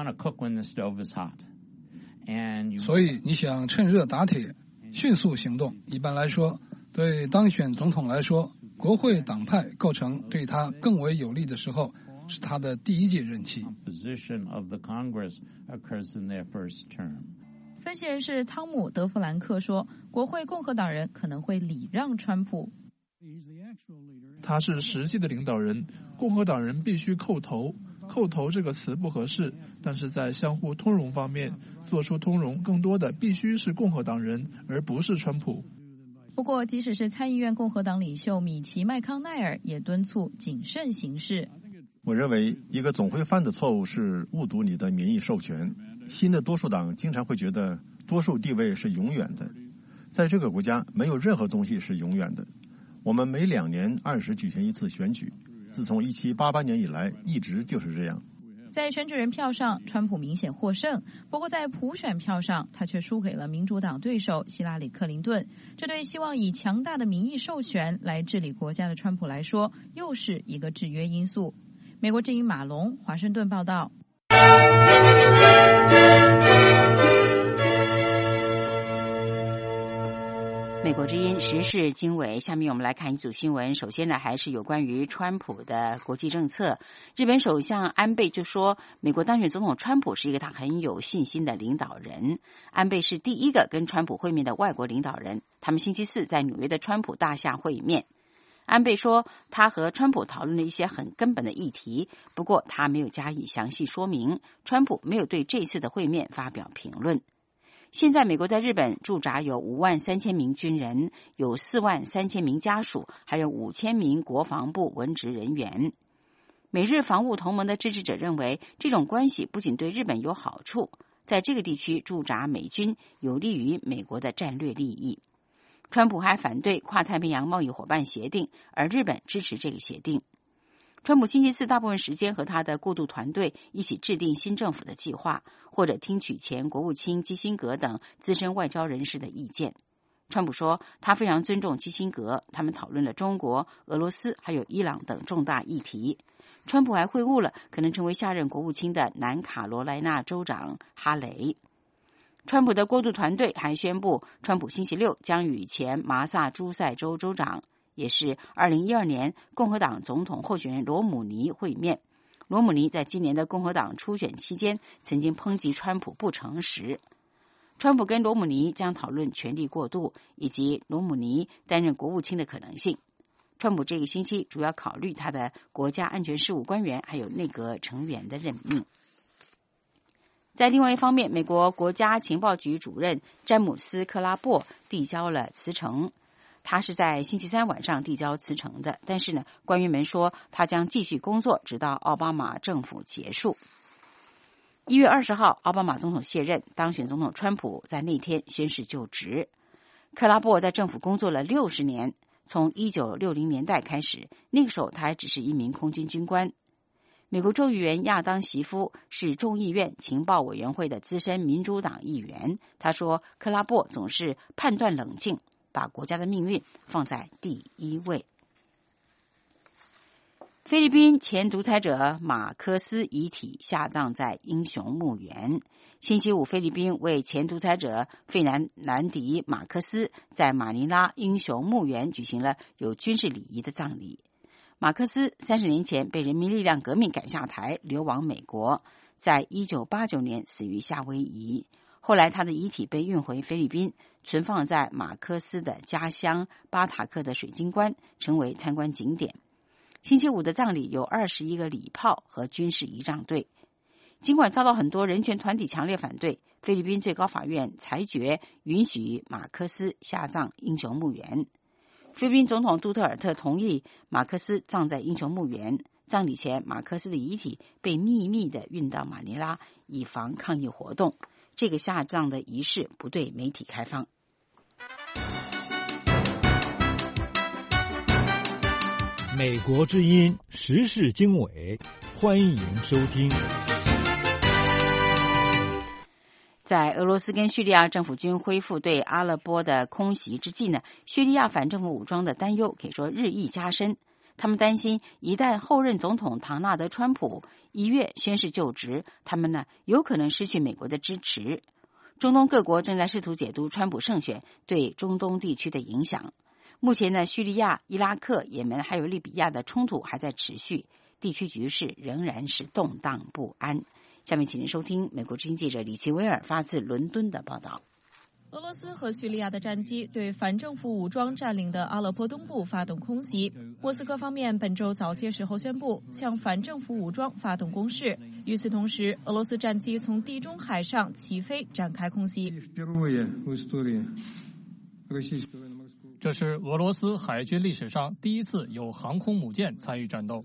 所以你想趁热打铁，迅速行动。一般来说，对当选总统来说，国会党派构成对他更为有利的时候是他的第一届任期。 分析人士汤姆·德弗兰克说，国会共和党人可能会礼让川普。 他是实际的领导人，共和党人必须叩头。叩头这个词不合适，但是在相互通融方面，做出通融更多的必须是共和党人，而不是川普。 不过，即使是参议院共和党领袖米奇·麦康奈尔也敦促谨慎行事。 我认为一个总会犯的错误是误读你的民意授权。新的多数党经常会觉得多数地位是永远的，在这个国家没有任何东西是永远的。我们每两年按时举行一次选举，自从一七八八年以来一直就是这样。 在选举人票上，川普明显获胜，不过在普选票上，他却输给了民主党对手希拉里·克林顿。这对希望以强大的民意授权来治理国家的川普来说，又是一个制约因素。美国之音马龙，华盛顿报道。 美国之音时事经纬，下面我们来看一组新闻。首先呢，还是有关于川普的国际政策。日本首相安倍就说，美国当选总统川普是一个他很有信心的领导人。安倍是第一个跟川普会面的外国领导人，他们星期四在纽约的川普大厦会面。安倍说，他和川普讨论了一些很根本的议题，不过他没有加以详细说明。川普没有对这次的会面发表评论。现在美国在日本驻扎有五万三千名军人，有四万三千名家属，还有五千名国防部文职人员。美日防务同盟的支持者认为，这种关系不仅对日本有好处，在这个地区驻扎美军有利于美国的战略利益。川普还反对跨太平洋贸易伙伴协定，而日本支持这个协定。川普星期四大部分时间和他的过渡团队一起制定新政府的计划，或者听取前国务卿基辛格等资深外交人士的意见。川普说，他非常尊重基辛格，他们讨论了中国、俄罗斯还有伊朗等重大议题。川普还会晤了可能成为下任国务卿的南卡罗来纳州长哈雷。川普的过渡团队还宣布，川普星期六将与前麻萨诸塞州州长，也是二零一二年共和党总统候选人罗姆尼会面。罗姆尼在今年的共和党初选期间曾经抨击川普不诚实。川普跟罗姆尼将讨论权力过渡以及罗姆尼担任国务卿的可能性。川普这个星期主要考虑他的国家安全事务官员还有内阁成员的任命。在另外一方面，美国国家情报局主任詹姆斯·克拉珀递交了辞呈。他是在星期三晚上递交辞呈的，但是呢，官员们说他将继续工作，直到奥巴马政府结束。一月二十号，奥巴马总统卸任，当选总统川普在那天宣誓就职。克拉珀在政府工作了六十年，从一九六零年代开始，那个时候他还只是一名空军军官。美国众议员亚当·席夫是众议院情报委员会的资深民主党议员，他说，克拉珀总是判断冷静，把国家的命运放在第一位。菲律宾前独裁者马科斯遗体下葬在英雄墓园。星期五，菲律宾为前独裁者费南南迪·马科斯在马尼拉英雄墓园举行了有军事礼仪的葬礼。马克思三十年前被人民力量革命赶下台，流亡美国。 在一九八九年死于夏威夷。后来他的遗体被运回菲律宾，存放在马克思的家乡巴塔克的水晶棺，成为参观景点。星期五的葬礼有二十一个礼炮和军事仪仗队。尽管遭到很多人权团体强烈反对，菲律宾最高法院裁决允许马克思下葬英雄墓园。菲律宾总统杜特尔特同意马克思葬在英雄墓园。葬礼前，马克思的遗体被秘密地运到马尼拉，以防抗议活动。这个下葬的仪式不对媒体开放。 美国之音时事经纬，欢迎收听。 在俄罗斯跟叙利亚政府军恢复对阿勒颇的空袭之际呢，叙利亚反政府武装的担忧可以说日益加深。他们担心，一旦后任总统唐纳德·川普一月宣誓就职，他们呢有可能失去美国的支持。中东各国正在试图解读川普胜选对中东地区的影响。目前呢，叙利亚、伊拉克、也门还有利比亚的冲突还在持续，地区局势仍然是动荡不安。下面请您收听美国之音记者李奇威尔发自伦敦的报道。 俄罗斯和叙利亚的战机对反政府武装占领的阿勒颇东部发动空袭。莫斯科方面本周早些时候宣布向反政府武装发动攻势。与此同时，俄罗斯战机从地中海上起飞展开空袭。 这是俄罗斯海军历史上第一次有航空母舰参与战斗。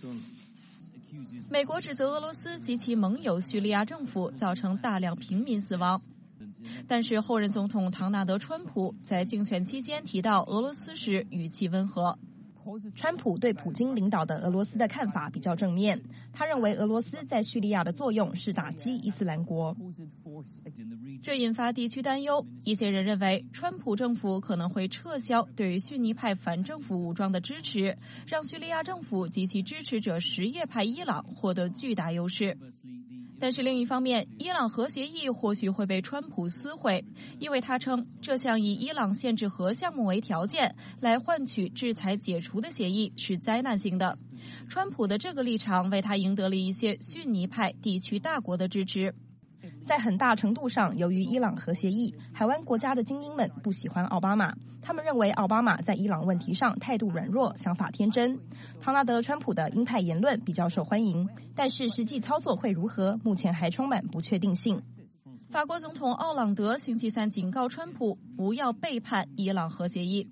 美国指责俄罗斯及其盟友叙利亚政府造成大量平民死亡。但是后任总统唐纳德·川普在竞选期间提到俄罗斯时语气温和。 川普对普京领导的俄罗斯的看法比较正面，他认为俄罗斯在叙利亚的作用是打击伊斯兰国。 这引发地区担忧，一些人认为川普政府可能会撤销对于逊尼派反政府武装的支持，让叙利亚政府及其支持者什叶派伊朗获得巨大优势。但是另一方面，伊朗核协议或许会被川普撕毁，因为他称这项以伊朗限制核项目为条件来换取制裁解除的协议是灾难性的。川普的这个立场为他赢得了一些逊尼派地区大国的支持。 在很大程度上，由于伊朗核协议，海湾国家的精英们不喜欢奥巴马，他们认为奥巴马在伊朗问题上态度软弱，想法天真。唐纳德·川普的鹰派言论比较受欢迎，但是实际操作会如何，目前还充满不确定性。 法国总统奥朗德星期三警告川普不要背叛伊朗核协议。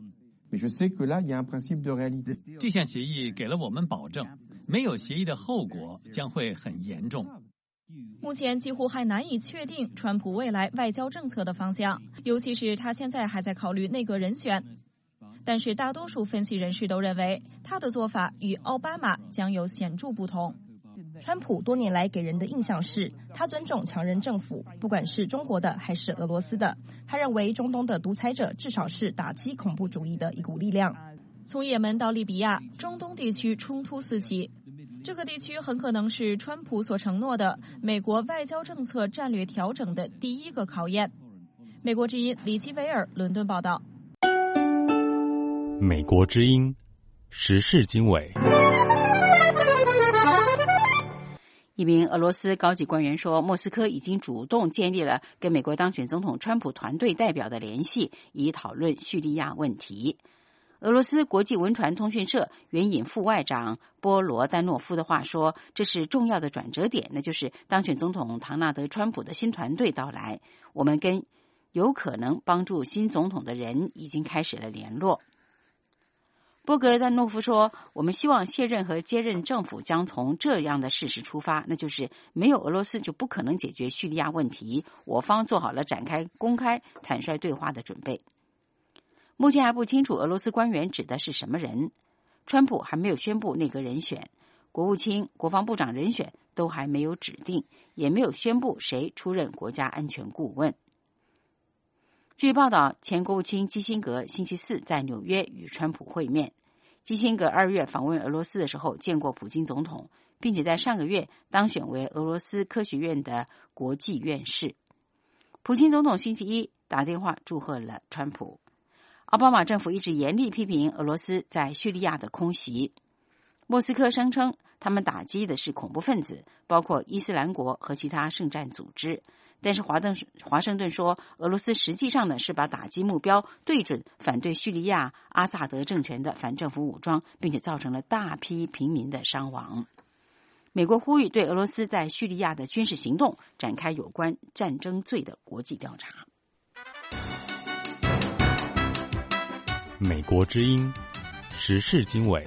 这项协议给了我们保证，没有协议的后果将会很严重。 目前几乎还难以确定川普未来外交政策的方向，尤其是他现在还在考虑内阁人选。但是大多数分析人士都认为，他的做法与奥巴马将有显著不同。 川普多年来给人的印象是，他尊重强人政府，不管是中国的还是俄罗斯的。他认为中东的独裁者至少是打击恐怖主义的一股力量。 从也门到利比亚，中东地区冲突四起。这个地区很可能是川普所承诺的美国外交政策战略调整的第一个考验。美国之音李基维尔伦敦报道。 美国之音时事经纬。 一名俄罗斯高级官员说，莫斯科已经主动建立了跟美国当选总统川普团队代表的联系，以讨论叙利亚问题。俄罗斯国际文传通讯社援引副外长波罗丹诺夫的话说，这是重要的转折点，那就是当选总统唐纳德·川普的新团队到来。我们跟有可能帮助新总统的人已经开始了联络。波格丹诺夫说，我们希望卸任和接任政府将从这样的事实出发，那就是没有俄罗斯就不可能解决叙利亚问题，我方做好了展开公开坦率对话的准备。目前还不清楚俄罗斯官员指的是什么人，川普还没有宣布内阁人选，国务卿、国防部长人选都还没有指定，也没有宣布谁出任国家安全顾问。据报道，前国务卿基辛格星期四在纽约与川普会面。基辛格二月访问俄罗斯的时候见过普京总统，并且在上个月当选为俄罗斯科学院的国际院士。普京总统星期一打电话祝贺了川普。奥巴马政府一直严厉批评俄罗斯在叙利亚的空袭。莫斯科声称他们打击的是恐怖分子，包括伊斯兰国和其他圣战组织。但是华顿华盛顿说，俄罗斯实际上呢是把打击目标对准反对叙利亚阿萨德政权的反政府武装，并且造成了大批平民的伤亡。美国呼吁对俄罗斯在叙利亚的军事行动展开有关战争罪的国际调查。 美国之音时事经纬。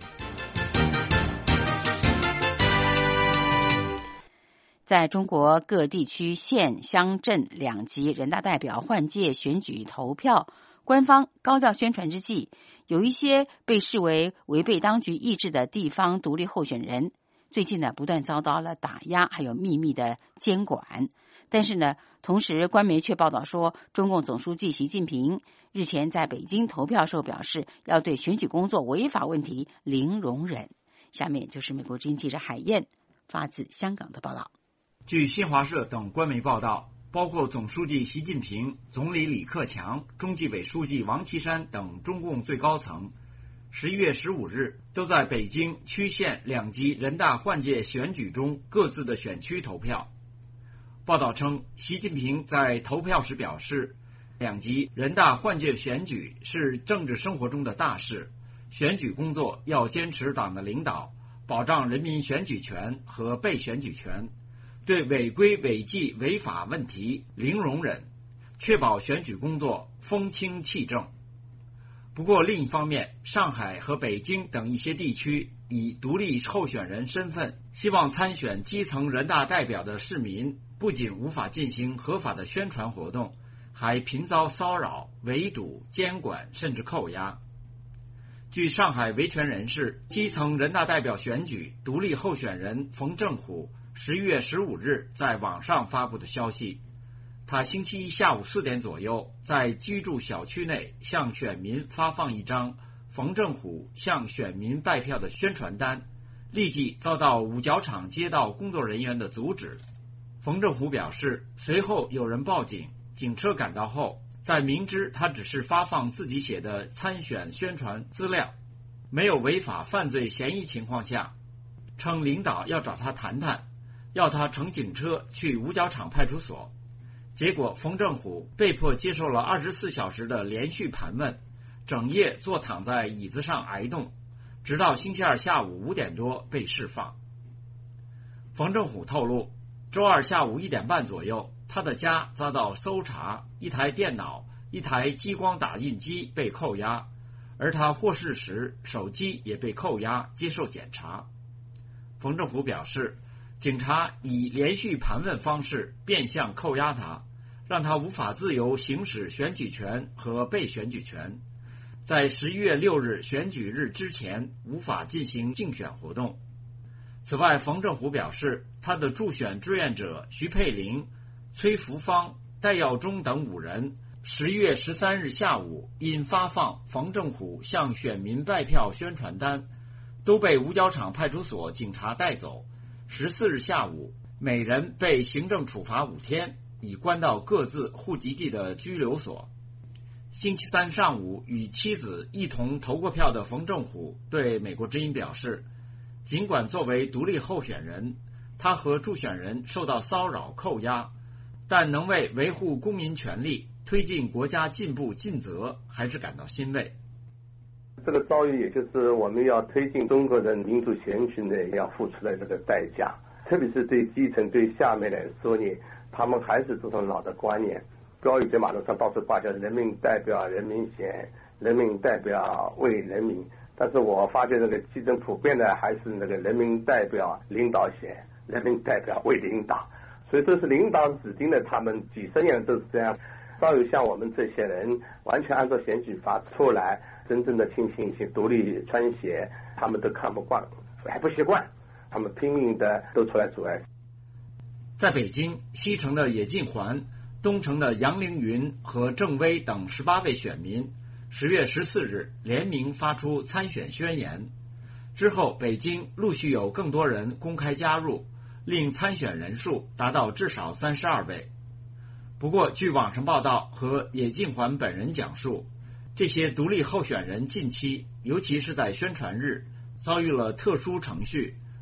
在中国各地区县乡镇两级人大代表换届选举投票，官方高调宣传之际，有一些被视为违背当局意志的地方独立候选人，最近呢不断遭到了打压，还有秘密的监管。但是呢，同时官媒却报道说，中共总书记习近平日前在北京投票时候表示，要对选举工作违法问题零容忍。下面就是美国之音记者海燕发自香港的报道。 据新华社等官媒报道，包括总书记习近平、总理李克强、中纪委书记王岐山等中共最高层，十一月十五日都在北京区县两级人大换届选举中各自的选区投票。报道称，习近平在投票时表示，两级人大换届选举是政治生活中的大事，选举工作要坚持党的领导，保障人民选举权和被选举权，对违规违纪违法问题零容忍，确保选举工作风清气正。不过另一方面，上海和北京等一些地区以独立候选人身份希望参选基层人大代表的市民，不仅无法进行合法的宣传活动，还频遭骚扰、围堵、监管甚至扣押。据上海维权人士基层人大代表选举独立候选人冯正虎十一月十五日在网上发布的消息，他星期一下午四点左右在居住小区内向选民发放一张冯正虎向选民拜票的宣传单，立即遭到五角场街道工作人员的阻止。冯正虎表示，随后有人报警，警车赶到后，在明知他只是发放自己写的参选宣传资料，没有违法犯罪嫌疑情况下，称领导要找他谈谈，要他乘警车去五角场派出所。结果冯正虎被迫接受了二十四小时的连续盘问，整夜坐躺在椅子上挨冻，直到星期二下午五点多被释放。冯正虎透露，周二下午一点半左右，他的家遭到搜查，一台电脑、一台激光打印机被扣押，而他获释时手机也被扣押接受检查。冯正虎表示，警察以连续盘问方式变相扣押他，让他无法自由行使选举权和被选举权，在十一月六日选举日之前无法进行竞选活动。此外，冯正虎表示，他的助选志愿者徐佩玲、崔福芳、戴耀中等五人十一月十三日下午因发放冯正虎向选民拜票宣传单，都被五角场派出所警察带走。十四日下午，每人被行政处罚五天，已关到各自户籍地的拘留所。星期三上午，与妻子一同投过票的冯正虎对美国之音表示，尽管作为独立候选人，他和助选人受到骚扰扣押，但能为维护公民权利、推进国家进步尽责，还是感到欣慰。 这个遭遇也就是我们要推进中国的民主选举呢，要付出的这个代价，特别是对基层、对下面来说呢，他们还是这种老的观念，标语在马路上到处挂叫人民代表人民选，人民代表为人民。但是我发现这个基层普遍的还是那个人民代表领导选，人民代表为领导，所以这是领导指定的，他们几十年都是这样。稍有像我们这些人完全按照选举法出来，真正的进行一些独立穿鞋，他们都看不惯，还不习惯，他们拼命的都出来阻碍。 在北京，西城的野晋环、东城的杨凌云和郑薇等十八位选民十月十四日联名发出参选宣言，之后北京陆续有更多人公开加入，令参选人数达到至少三十二位。不过据网上报道和野晋环本人讲述，这些独立候选人近期，尤其是在宣传日，遭遇了特殊程序，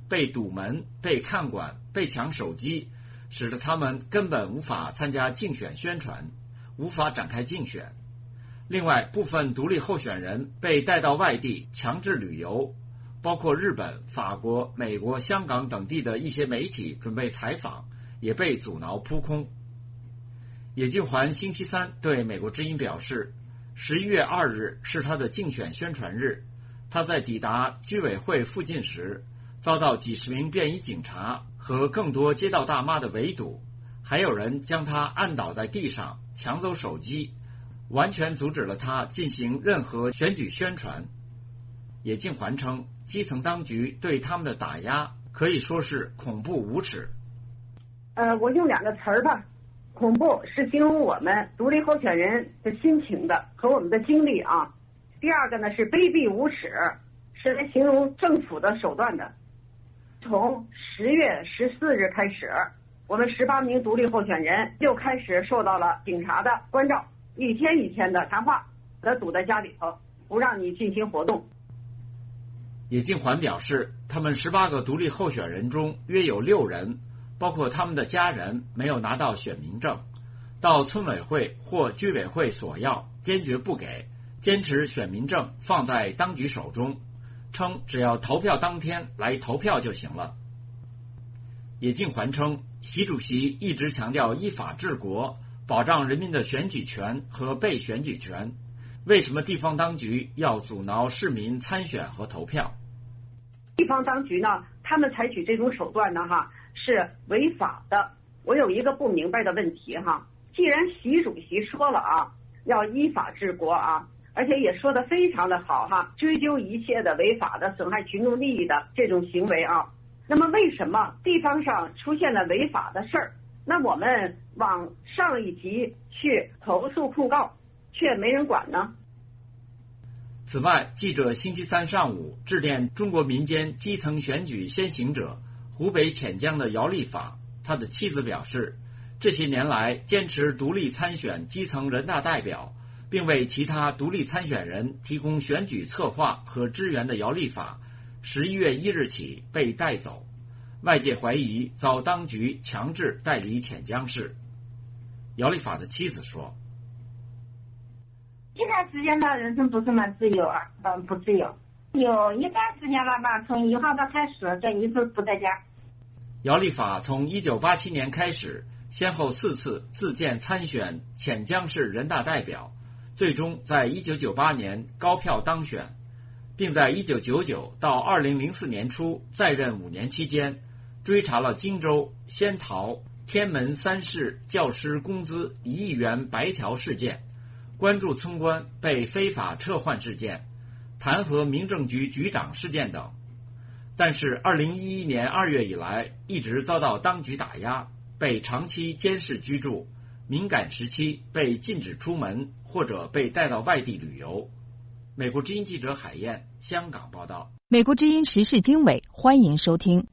被堵门、被看管、被抢手机，使得他们根本无法参加竞选宣传，无法展开竞选。另外，部分独立候选人被带到外地强制旅游，包括日本、法国、美国、香港等地的一些媒体准备采访，也被阻挠扑空。野敬环星期三对美国之音表示，十一月二日是他的竞选宣传日，他在抵达居委会附近时，遭到几十名便衣警察和更多街道大妈的围堵，还有人将他按倒在地上，抢走手机，完全阻止了他进行任何选举宣传。野敬环称，基层当局对他们的打压可以说是恐怖无耻。 呃，我用两个词儿吧，恐怖是形容我们独立候选人的心情的和我们的经历啊。第二个呢是卑鄙无耻，是来形容政府的手段的。从十月十四日开始，我们十八名独立候选人就开始受到了警察的关照，一天一天的谈话，的堵在家里头，不让你进行活动。 野敬环表示，他们十八个独立候选人中约有六人，包括他们的家人，没有拿到选民证，到村委会或居委会索要，坚决不给，坚持选民证放在当局手中，称只要投票当天来投票就行了。野敬环称，习主席一直强调依法治国，保障人民的选举权和被选举权，为什么地方当局要阻挠市民参选和投票？ 地方当局呢，他们采取这种手段呢，哈，是违法的。我有一个不明白的问题哈，既然习主席说了啊，要依法治国啊，而且也说得非常的好哈，追究一切的违法的损害群众利益的这种行为啊，那么为什么地方上出现了违法的事儿，那我们往上一级去投诉控告，却没人管呢？ 此外，记者星期三上午致电中国民间基层选举先行者湖北潜江的姚立法，他的妻子表示，这些年来坚持独立参选基层人大代表，并为其他独立参选人提供选举策划和支援的姚立法，十一月一日起被带走，外界怀疑遭当局强制带离潜江市。姚立法的妻子说， 一段时间的人生不是蛮自由啊，嗯，不自由。有一段时间了吧，从一号到开始，这一直不在家。 姚立法从一九八七年开始，先后四次自荐参选潜江市人大代表，最终在一九九八年高票当选，并在一九九九到二零零四年初在任五年期间，追查了荆州、仙桃、天门三市教师工资一亿元白条事件，关注村官被非法撤换事件，弹劾民政局局长事件等。但是二零一一年二月以来，一直遭到当局打压，被长期监视居住，敏感时期被禁止出门或者被带到外地旅游。美国之音记者海燕，香港报道。 美国之音时事经纬，欢迎收听。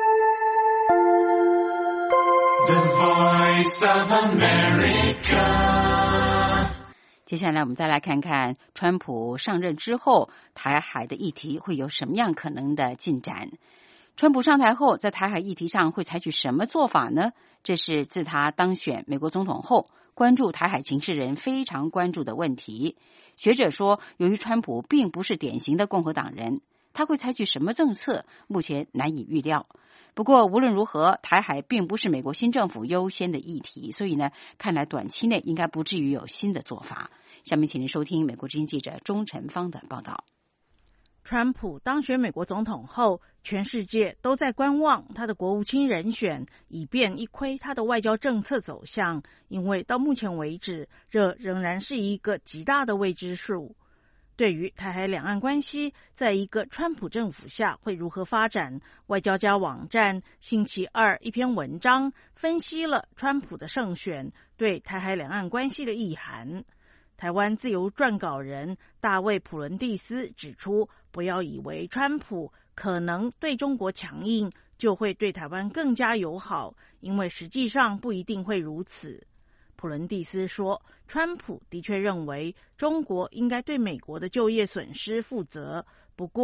The Voice of America。 接下来我们再来看看川普上任之后台海的议题会有什么样可能的进展。川普上台后在台海议题上会采取什么做法呢？这是自他当选美国总统后关注台海情势人非常关注的问题。学者说，由于川普并不是典型的共和党人，他会采取什么政策目前难以预料。不过无论如何，台海并不是美国新政府优先的议题，所以呢，看来短期内应该不至于有新的做法。下面请您收听美国之音记者钟晨芳的报道。 川普当选美国总统后，全世界都在观望他的国务卿人选，以便一窥他的外交政策走向，因为到目前为止，这仍然是一个极大的未知数。对于台海两岸关系在一个川普政府下会如何发展，外交家网站星期二一篇文章分析了川普的胜选对台海两岸关系的意涵。台湾自由撰稿人大卫·普伦蒂斯指出，不要以为川普可能对中国强硬就会对台湾更加友好，因为实际上不一定会如此。普伦蒂斯说，川普的确认为中国应该对美国的就业损失负责，不过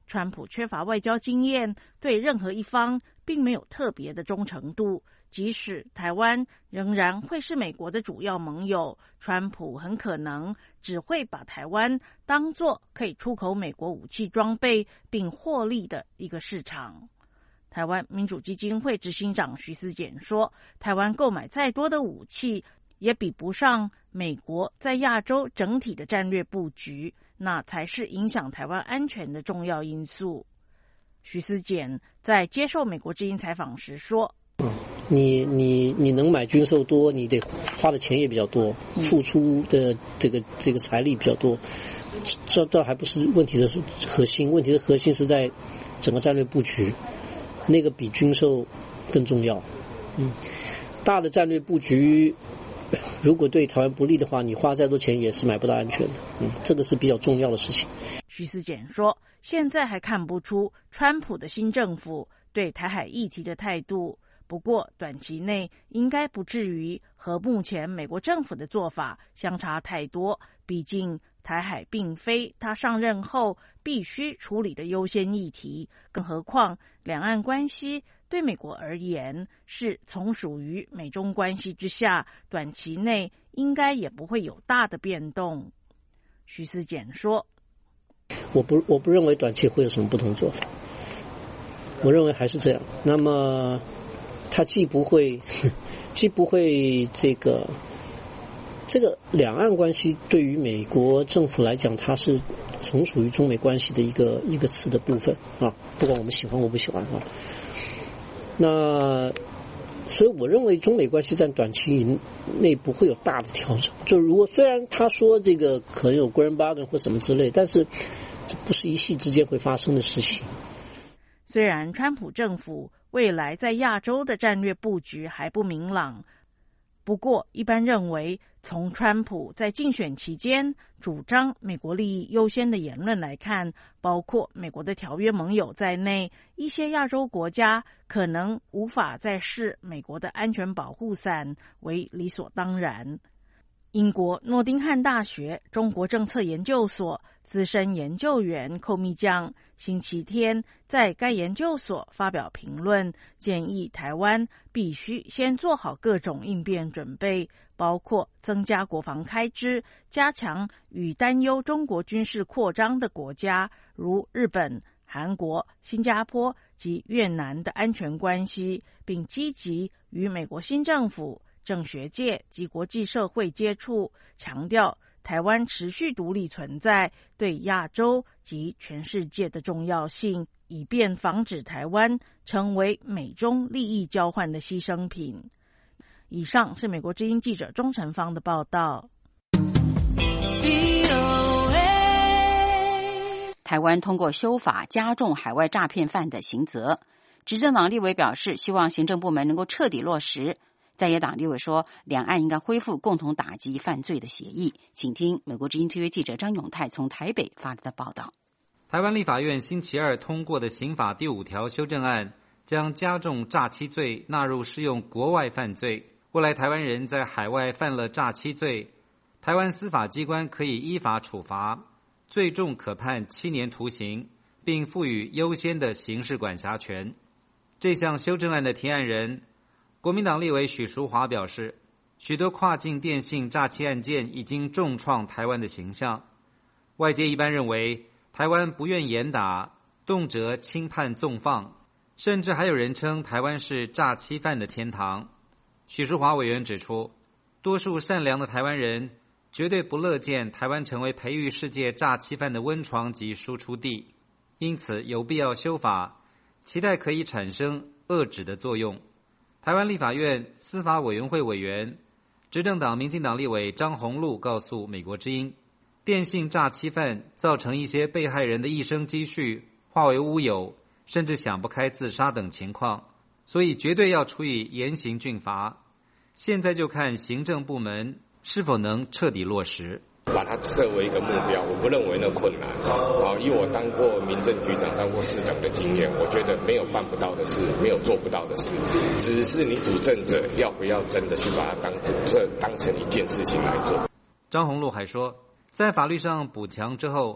川普缺乏外交经验，对任何一方并没有特别的忠诚度。即使台湾仍然会是美国的主要盟友，川普很可能只会把台湾当作可以出口美国武器装备并获利的一个市场。台湾民主基金会执行长徐思俭说，台湾购买再多的武器也比不上美国在亚洲整体的战略布局，那才是影响台湾安全的重要因素。徐思俭在接受美国之音采访时说， 你你你能买军售多，你得花的钱也比较多，付出的这个这个财力比较多，这这还不是问题的核心，问题的核心是在整个战略布局，那个比军售更重要。嗯，大的战略布局如果对台湾不利的话，你花再多钱也是买不到安全的。嗯，这个是比较重要的事情。 徐思俭说，现在还看不出川普的新政府对台海议题的态度。不过，短期内应该不至于和目前美国政府的做法相差太多。毕竟，台海并非他上任后必须处理的优先议题，更何况两岸关系对美国而言是从属于美中关系之下，短期内应该也不会有大的变动。徐思俭说：“ 我不，我不认为短期会有什么不同做法。我认为还是这样。那么。”他既不会，既不会这个，这个两岸关系对于美国政府来讲，它是从属于中美关系的一个一个次的部分啊，不管我们喜欢或不喜欢啊。那所以我认为中美关系在短期内不会有大的调整。就如果虽然他说这个可能有 grand bargain 或什么之类，但是这不是一夕之间会发生的事情。 虽然川普政府未来在亚洲的战略布局还不明朗，不过一般认为，从川普在竞选期间主张美国利益优先的言论来看，包括美国的条约盟友在内，一些亚洲国家可能无法再视美国的安全保护伞为理所当然。英国诺丁汉大学中国政策研究所资深研究员寇密将星期天在该研究所发表评论，建议台湾必须先做好各种应变准备，包括增加国防开支，加强与担忧中国军事扩张的国家如日本、韩国、新加坡及越南的安全关系，并积极与美国新政府、政学界及国际社会接触，强调台湾持续独立存在对亚洲及全世界的重要性，以便防止台湾成为美中利益交换的牺牲品。以上是美国之音记者钟成芳的报道。 台湾通过修法加重海外诈骗犯的刑责，执政党立委表示希望行政部门能够彻底落实。在野党立委说，两岸应该恢复共同打击犯罪的协议。请听美国之音 T V 记者张永泰从台北发来的报道。 台湾立法院星期二通过的刑法第五条修正案，将加重诈欺罪纳入适用国外犯罪。未来台湾人在海外犯了诈欺罪，台湾司法机关可以依法处罚，最重可判七年徒刑，并赋予优先的刑事管辖权。这项修正案的提案人国民党立委许淑华表示，许多跨境电信诈欺案件已经重创台湾的形象。外界一般认为，台湾不愿严打，动辄轻判纵放，甚至还有人称台湾是诈欺犯的天堂。许淑华委员指出，多数善良的台湾人绝对不乐见台湾成为培育世界诈欺犯的温床及输出地，因此有必要修法，期待可以产生遏止的作用。台湾立法院司法委员会委员、执政党民进党立委张宏禄告诉美国之音，电信诈欺犯造成一些被害人的一生积蓄化为乌有，甚至想不开自杀等情况，所以绝对要处以严刑峻罚。现在就看行政部门是否能彻底落实。 把它设为一个目标，我不认为那困难。啊，以我当过民政局长、当过市长的经验，我觉得没有办不到的事，没有做不到的事，只是你主政者要不要真的去把它当这当成一件事情来做。 张宏禄还说，在法律上补强之后，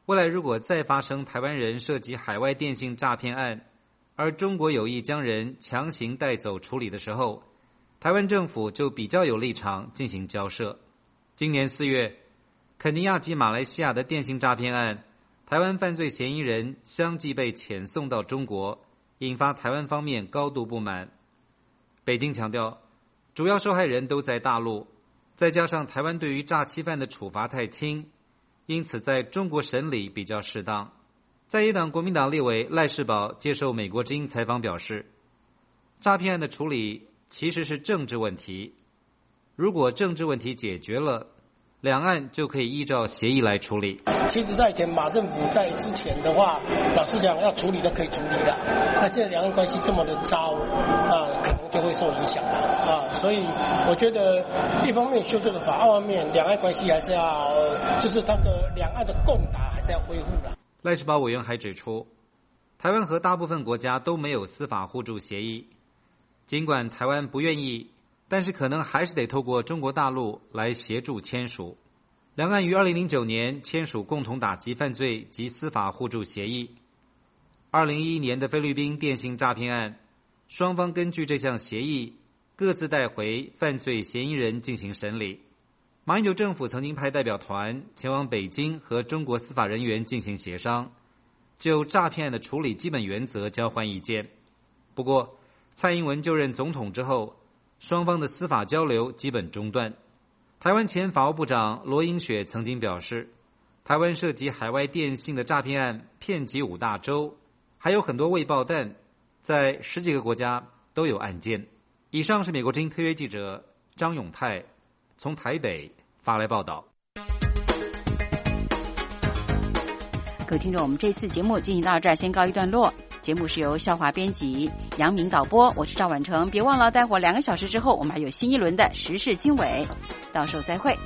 未来如果再发生台湾人涉及海外电信诈骗案，而中国有意将人强行带走处理的时候，台湾政府就比较有立场进行交涉。今年四月，肯尼亚及马来西亚的电信诈骗案，台湾犯罪嫌疑人相继被遣送到中国，引发台湾方面高度不满。北京强调，主要受害人都在大陆，再加上台湾对于诈欺犯的处罚太轻，因此在中国审理比较适当。在野党国民党立委赖士葆接受美国之音采访表示，诈骗案的处理其实是政治问题，如果政治问题解决了，两岸就可以依照协议来处理。 其实在以前马政府在之前的话，老实讲要处理的可以处理的，那现在两岸关系这么的糟啊，可能就会受影响了啊。所以我觉得一方面修这个法，二方面两岸关系还是要，就是那个两岸的共打还是要恢复的。 赖士葆委员还指出，台湾和大部分国家都没有司法互助协议，尽管台湾不愿意，但是可能还是得透过中国大陆来协助签署。两岸于二零零九年签署共同打击犯罪及司法互助协议。二零一一年的菲律宾电信诈骗案，双方根据这项协议各自带回犯罪嫌疑人进行审理。马英九政府曾经派代表团前往北京和中国司法人员进行协商，就诈骗案的处理基本原则交换意见。不过蔡英文就任总统之后，双方的司法交流基本中断。台湾前法务部长罗英雪曾经表示，台湾涉及海外电信的诈骗案遍及五大洲，还有很多未爆弹，在十几个国家都有案件。以上是美国之音特约记者张永泰从台北发来报道。 各位听众，我们这次节目进行到这儿，先告一段落。节目是由笑华编辑，杨明导播，我是赵婉成。别忘了，待会儿两个小时之后，我们还有新一轮的时事经纬，到时候再会。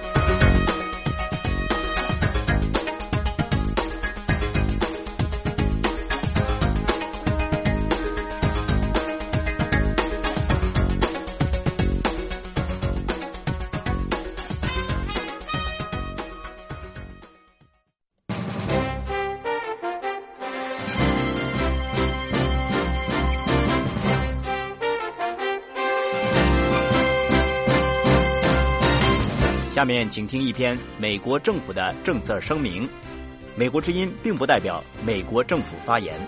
下面请听一篇美国政府的政策声明。美国之音并不代表美国政府发言。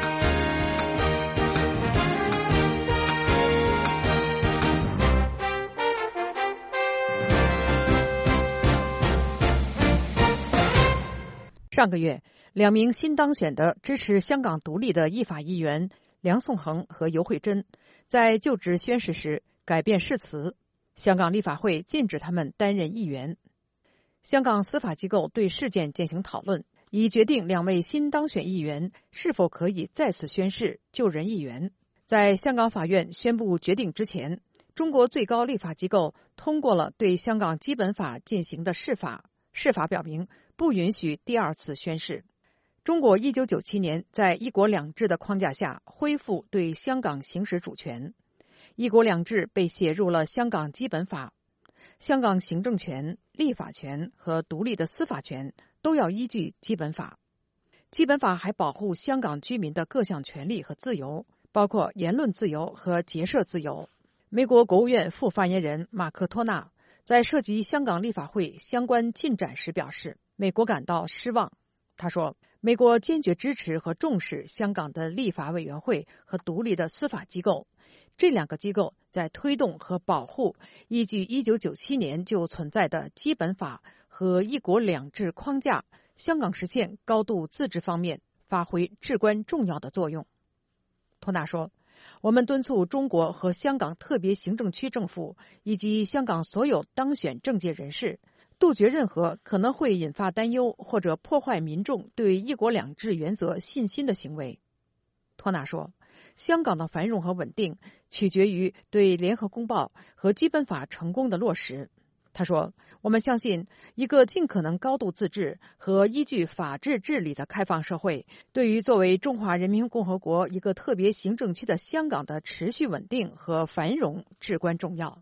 上个月，两名新当选的支持香港独立的议法议员梁颂恒和游惠珍，在就职宣誓时改变誓词。香港立法会禁止他们担任议员。香港司法机构对事件进行讨论，以决定两位新当选议员是否可以再次宣誓就任议员。在香港法院宣布决定之前，中国最高立法机构通过了对香港基本法进行的释法，释法表明不允许第二次宣誓。中国一九九七年在一国两制的框架下恢复对香港行使主权。一国两制被写入了香港基本法，香港行政权、立法权和独立的司法权都要依据基本法。基本法还保护香港居民的各项权利和自由，包括言论自由和结社自由。美国国务院副发言人马克托纳在涉及香港立法会相关进展时表示，美国感到失望。他说，美国坚决支持和重视香港的立法委员会和独立的司法机构，这两个机构在推动和保护依据一九九七年就存在的基本法和一国两制框架，香港实现高度自治方面发挥至关重要的作用。托纳说，我们敦促中国和香港特别行政区政府以及香港所有当选政界人士，杜绝任何可能会引发担忧或者破坏民众对一国两制原则信心的行为。托纳说，香港的繁荣和稳定取决于对联合公报和基本法成功的落实。他说，我们相信一个尽可能高度自治和依据法治治理的开放社会，对于作为中华人民共和国一个特别行政区的香港的持续稳定和繁荣至关重要。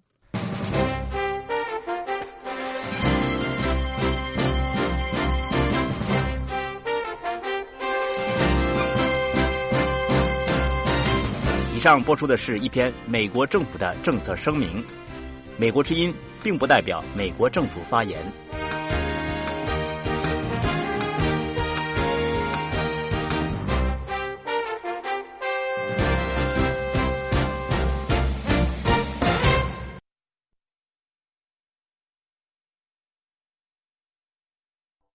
上播出的是一篇美国政府的政策声明。美国之音并不代表美国政府发言。